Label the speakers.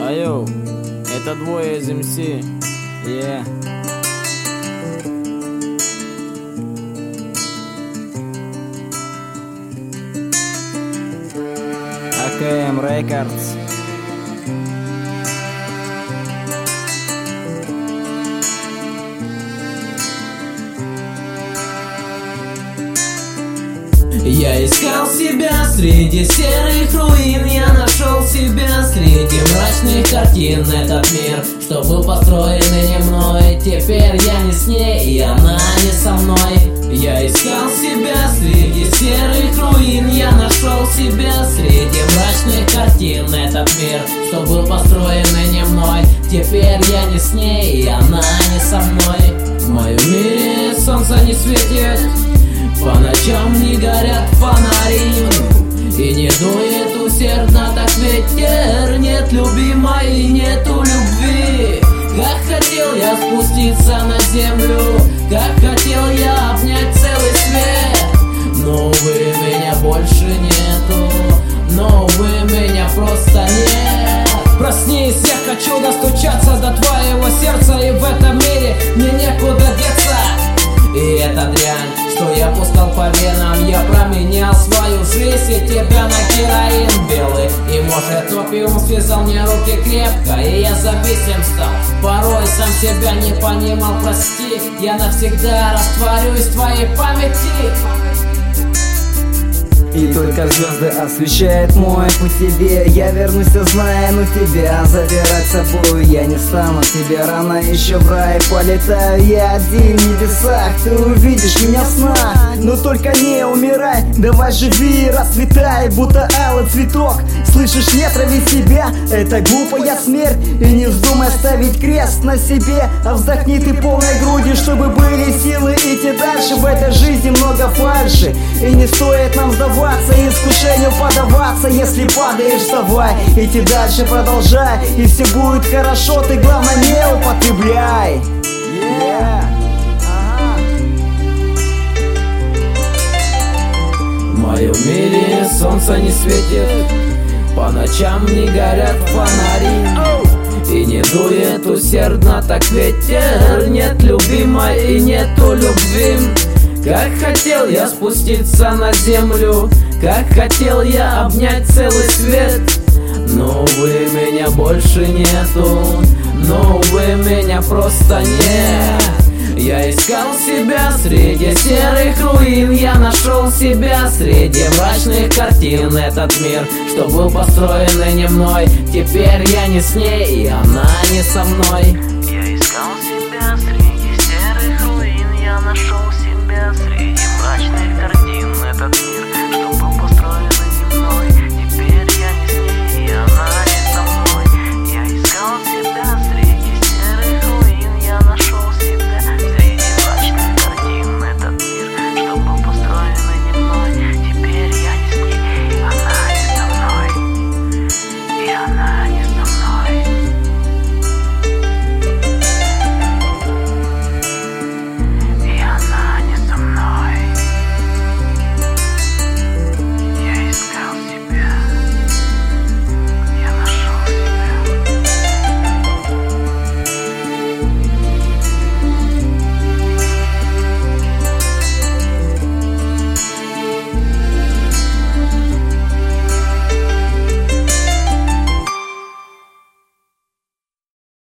Speaker 1: Йоу, это двое из МС. Yeah. АКМ Рекордс.
Speaker 2: Я искал себя среди серых руин, я нашел себя среди мрачных картин. Этот мир, что был построен и не мной, теперь я не с ней, и она не со мной. Я искал себя среди серых руин, я нашел себя среди мрачных картин. Этот мир, что был построен и не мной, теперь я не с ней, и она не со мной. В моем мире солнце не светит, по ночам не горят фонари, и не дует усердно так ветер. Нет любимой, нету любви. Как хотел я спуститься на землю, как хотел я обнять целый свет. Но, увы, меня больше нету, но, увы, меня просто нет. Проснись, я хочу достучаться до твоего сердца, и в этом мире мне некуда деться. И эта дрянь, что я пускал по венам, я променял свою жизнь и тебя на героин белый. И может опиум связал мне руки крепко, и я зависим стал. Порой сам себя не понимал, прости, я навсегда растворюсь в твоей памяти.
Speaker 3: И только звезды освещают мой путь тебе. Я вернусь, зная, но тебя забирать с собой я не стану. Тебе рано еще в рай полетаю. Я один в небесах, ты увидишь меня в снах. Но только не умирай, давай живи, расцветай, будто алый цветок. Слышишь, не трави себя, это глупая смерть. И не вздумай ставить крест на себе, а вздохни ты полной грудью, чтобы были силы идти дальше. В этой жизни много фальши, и не стоит нам сдаваться и искушению поддаваться. Если падаешь, вставай, идти дальше продолжай, и все будет хорошо, ты главное не употребляй.
Speaker 2: В моем мире солнце не светит, по ночам не горят фонари, и не дует усердно так ветер. Нет любимой и нету любви. Как хотел я спуститься на землю, как хотел я обнять целый свет. Но, увы, меня больше нету, но, увы, меня просто нет. Я искал себя среди серых руин, я нашел себя среди мрачных картин. Этот мир, что был построен и не мной, теперь я не с ней, и она не со мной.